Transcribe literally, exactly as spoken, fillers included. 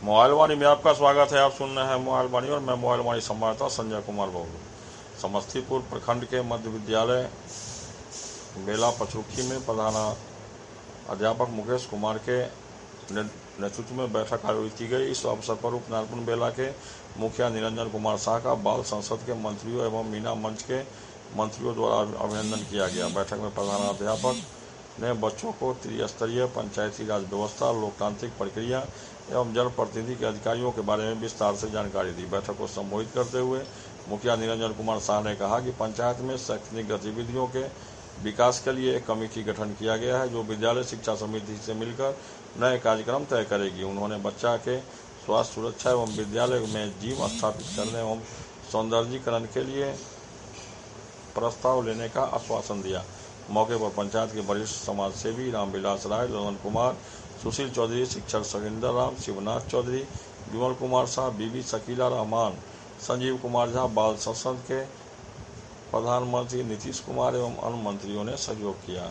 Mobile वाणी में आपका स्वागत है। आप सुन रहे हैं मोबाइल वाणी और मैं मोबाइल वाणी संवाददाता संजय कुमार बाबू। समस्तीपुर प्रखंड के मध्य विद्यालय बेला पचरुखी में प्रधान अध्यापक मुकेश कुमार के नेतृत्व में बैठक आयोजित की गई। इस अवसर पर उपनारपुर बेला के मुखिया निरंजन कुमार शाह का बाल संसद के मंत्रियों एवं मीना मंच के मंत्रियों द्वारा अभिनंदन किया गया। बैठक में प्रधान अध्यापक ने बच्चों को त्रिस्तरीय पंचायती राज व्यवस्था, लोकतांत्रिक प्रक्रिया एवं जनप्रतिनिधि के अधिकारियों के बारे में विस्तार से जानकारी दी। बैठक को संबोधित करते हुए मुखिया निरंजन कुमार शाह ने कहा कि पंचायत में शैक्षणिक गतिविधियों के विकास के लिए एक कमेटी गठन किया गया है, जो विद्यालय शिक्षा समिति से मिलकर नए कार्यक्रम तय करेगी। उन्होंने बच्चा के स्वास्थ्य सुरक्षा एवं विद्यालय में जिम स्थापित करने एवं सौंदर्यीकरण के लिए प्रस्ताव लेने का आश्वासन दिया। मौके पर पंचायत के वरिष्ठ समाज सेवी रामविलास राय, ललन कुमार, सुशील चौधरी, शिक्षक सगिंदर राम, शिवनाथ चौधरी, विमल कुमार शाह, बीबी शकीला रहमान, संजीव कुमार झा, बाल संसद के प्रधानमंत्री नीतीश कुमार एवं अन्य मंत्रियों ने सहयोग किया।